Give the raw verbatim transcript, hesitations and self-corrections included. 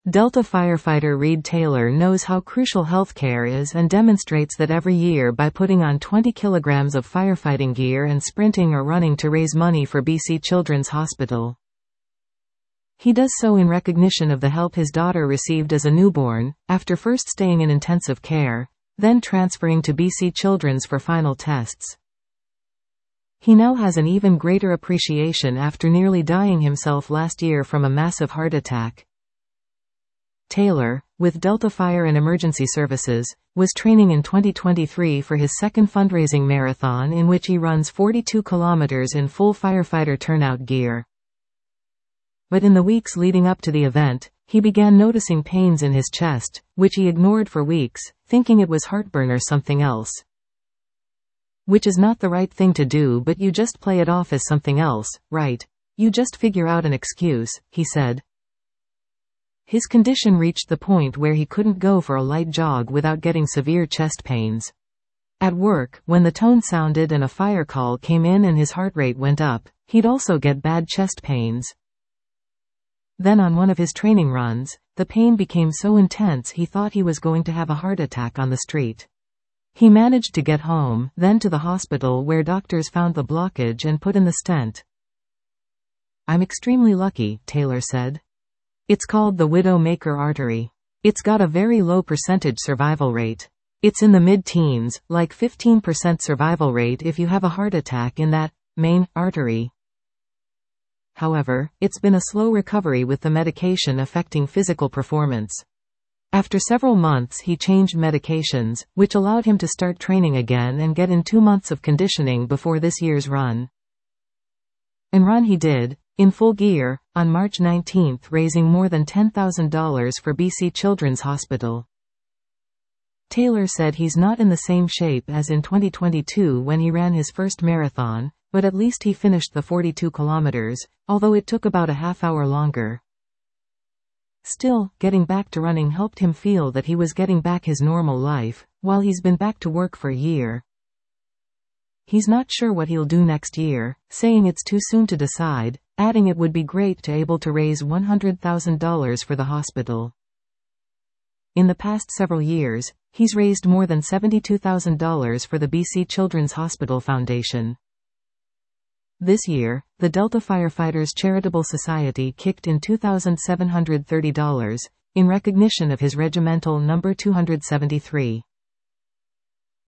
Delta firefighter Reed Taylor knows how crucial healthcare is and demonstrates that every year by putting on twenty kilograms of firefighting gear and sprinting or running to raise money for B C Children's Hospital. He does so in recognition of the help his daughter received as a newborn, after first staying in intensive care, then transferring to B C Children's for final tests. He now has an even greater appreciation after nearly dying himself last year from a massive heart attack. Taylor, with Delta Fire and Emergency Services, was training in twenty twenty-three for his second fundraising marathon in which he runs forty-two kilometers in full firefighter turnout gear. But in the weeks leading up to the event, he began noticing pains in his chest, which he ignored for weeks, thinking it was heartburn or something else. Which is not the right thing to do, but you just play it off as something else, right? You just figure out an excuse, he said. His condition reached the point where he couldn't go for a light jog without getting severe chest pains. At work, when the tone sounded and a fire call came in and his heart rate went up, he'd also get bad chest pains. Then on one of his training runs, the pain became so intense he thought he was going to have a heart attack on the street. He managed to get home, then to the hospital where doctors found the blockage and put in the stent. "I'm extremely lucky," Taylor said. "It's called the Widow-Maker artery. It's got a very low percentage survival rate. It's in the mid-teens, like fifteen percent survival rate if you have a heart attack in that main artery. However, it's been a slow recovery with the medication affecting physical performance." After several months he changed medications, which allowed him to start training again and get in two months of conditioning before this year's run. And run he did, in full gear, on March nineteenth, raising more than ten thousand dollars for B C Children's Hospital. Taylor said he's not in the same shape as in twenty twenty-two when he ran his first marathon, but at least he finished the forty-two kilometers, although it took about a half hour longer. Still, getting back to running helped him feel that he was getting back his normal life, while he's been back to work for a year. He's not sure what he'll do next year, saying it's too soon to decide, adding it would be great to able to raise one hundred thousand dollars for the hospital. In the past several years, he's raised more than seventy-two thousand dollars for the B C Children's Hospital Foundation. This year, the Delta Firefighters Charitable Society kicked in two thousand seven hundred thirty dollars, in recognition of his regimental number two hundred seventy-three.